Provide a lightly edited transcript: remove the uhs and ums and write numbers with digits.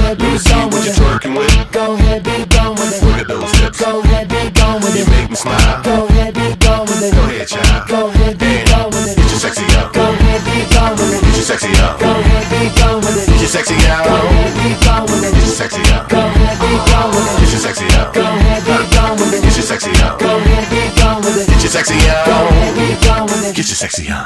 ahead, Let me be see gone what with you're it. twerking with. Go ahead, be gone with it. Look at those hips. Go ahead, be gone with You it. make me smile. Go ahead, be gone with it. Go ahead, child. Go ahead, be gone with it. Get your sexy up. Go ahead, be gone with it. Get your sexy up. Go ahead, be gone with it. Get your sexy Go up. ahead, be gone with it. Get your sexy up. Go ahead, be gone with it. Get your sexy up. Go ahead, be gone with it. Get your sexy up. Go ahead, be gone with it. Get your sexy Go up. ahead, be gone with it. Get your sexy up.